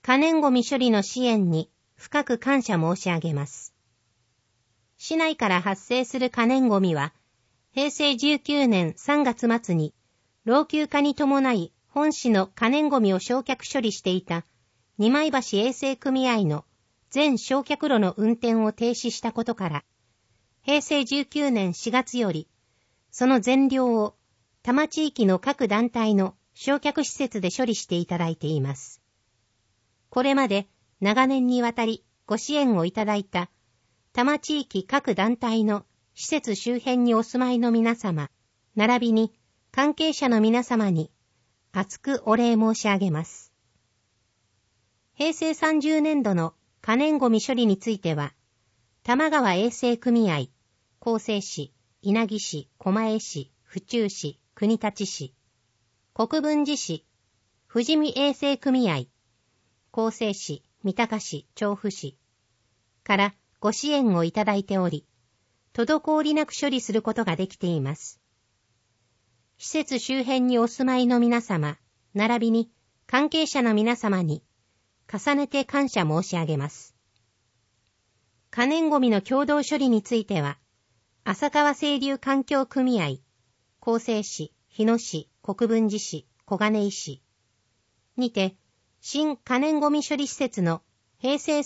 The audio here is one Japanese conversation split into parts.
可燃ごみ処理の支援に深く感謝申し上げます。市内から発生する可燃ごみは、平成19年3月末に老朽化に伴い本市の可燃ごみを焼却処理していた二枚橋衛生組合の全焼却炉の運転を停止したことから、平成19年4月より、その全量を多摩地域の各団体の焼却施設で処理していただいています。これまで長年にわたりご支援をいただいた多摩地域各団体の施設周辺にお住まいの皆様、並びに関係者の皆様に厚くお礼申し上げます。平成30年度の可燃ごみ処理については、多摩川衛生組合、厚生市、稲城市、狛江市、府中市、国立市、国分寺市、富士見衛生組合、厚生市、三鷹市、調布市からご支援をいただいており、滞りなく処理することができています。施設周辺にお住まいの皆様、並びに関係者の皆様に重ねて感謝申し上げます。可燃ごみの共同処理については、浅川清流環境組合、厚生市、日野市、国分寺市、小金井市にて、新可燃ごみ処理施設の平成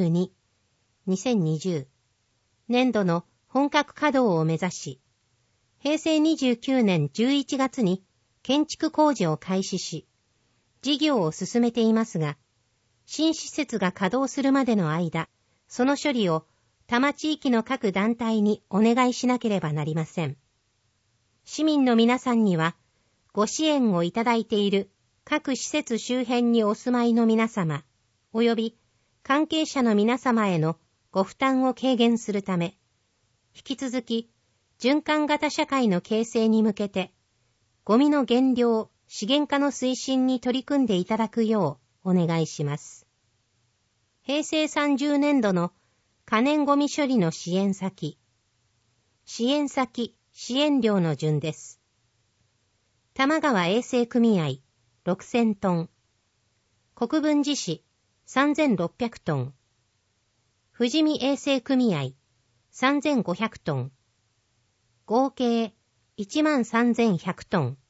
32、2020年度の本格稼働を目指し、平成29年11月に建築工事を開始し、事業を進めていますが、新施設が稼働するまでの間、その処理を多摩地域の各団体にお願いしなければなりません。市民の皆さんには、ご支援をいただいている各施設周辺にお住まいの皆様、及び関係者の皆様へのご負担を軽減するため、引き続き循環型社会の形成に向けて、ゴミの減量、資源化の推進に取り組んでいただくようお願いします。平成30年度の可燃ごみ処理の支援先、支援量の順です。多摩川衛生組合6000トン、国分寺市3600トン、富士見衛生組合3500トン、合計13100トン。